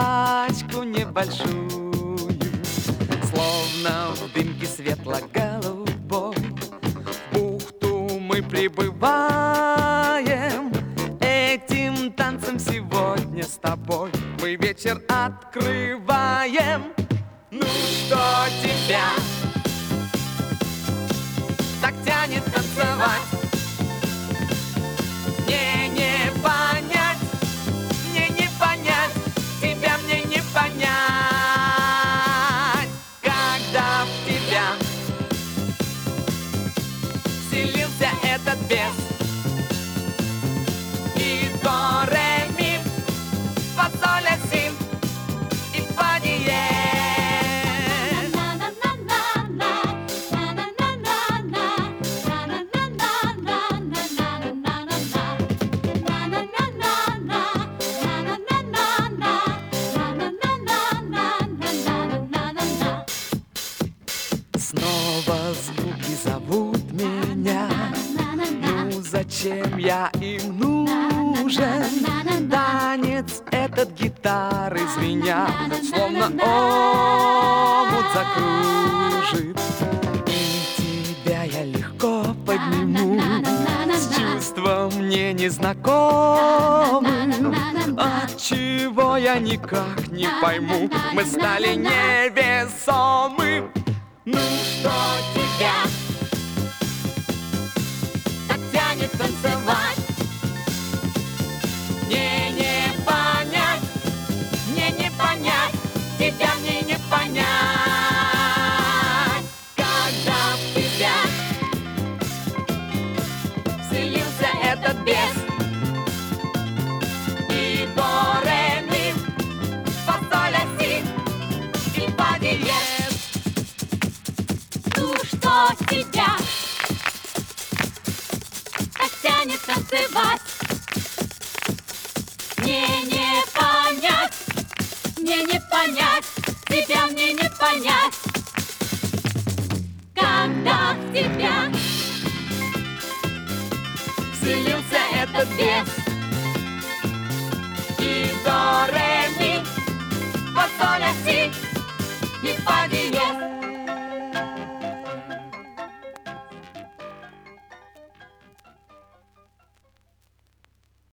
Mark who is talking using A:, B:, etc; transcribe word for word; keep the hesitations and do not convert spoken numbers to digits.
A: тачку небольшую, словно в дымке светло-голубой. В бухту мы прибываем, этим танцем сегодня с тобой мы вечер открываем. Ну что тебя так тянет танцевать? Мне не понять, мне не понять, тебя мне не понять. Когда в тебя вселился этот бес, и до, ре, ми, фа, соль, ля, си, и фа, диез. Снова звуки зовут меня, ну зачем я им нужен? Танец этот гитары звенят, словно омут закружит. И тебя я легко подниму с чувством мне незнакомым. Отчего я никак не пойму, мы стали невесомы. Ну что тебя так тянет танцевать? Мне не понять, мне не понять, тебя мне не понять. Когда в тебя вселился этот бес, и до, ре, ми, фа, соль, ля, си, и фа, диез.
B: Ну что тебя так тянет танцевать? Мне не понять, мне не понять, тебя мне не понять. Когда в тебя
A: вселился этот бес, и до, ре, ми, фа, соль, ля, си, и фа,